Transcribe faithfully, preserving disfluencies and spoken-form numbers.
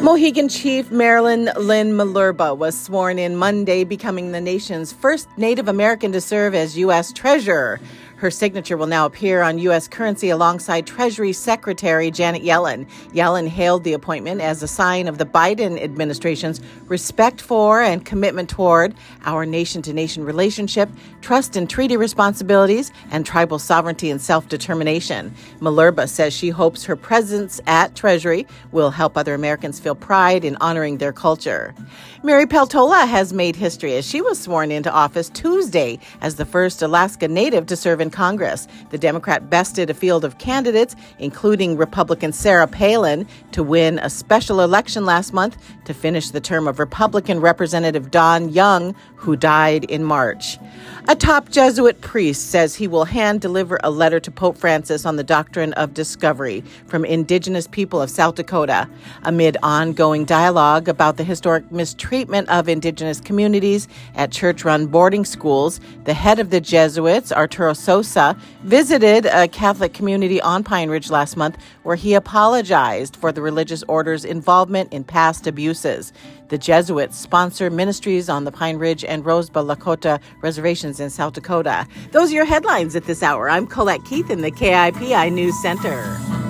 Mohegan Chief Marilyn Lynn Malerba was sworn in Monday, becoming the nation's first Native American to serve as U S Treasurer. Her signature will now appear on U S currency alongside Treasury Secretary Janet Yellen. Yellen hailed the appointment as a sign of the Biden administration's respect for and commitment toward our nation-to-nation relationship, trust and treaty responsibilities, and tribal sovereignty and self-determination. Malerba says she hopes her presence at Treasury will help other Americans feel pride in honoring their culture. Mary Peltola has made history as she was sworn into office Tuesday as the first Alaska Native to serve in Congress. The Democrat bested a field of candidates, including Republican Sarah Palin, to win a special election last month to finish the term of Republican Representative Don Young, who died in March. A top Jesuit priest says he will hand-deliver a letter to Pope Francis on the doctrine of discovery from Indigenous people of South Dakota. Amid ongoing dialogue about the historic mistreatment of Indigenous communities at church-run boarding schools, the head of the Jesuits, Arturo Sosa, visited a Catholic community on Pine Ridge last month where he apologized for the religious order's involvement in past abuses. The Jesuits sponsor ministries on the Pine Ridge and Rosebud Lakota reservations in South Dakota. Those are your headlines at this hour. I'm Colette Keith in the K I P I News Center.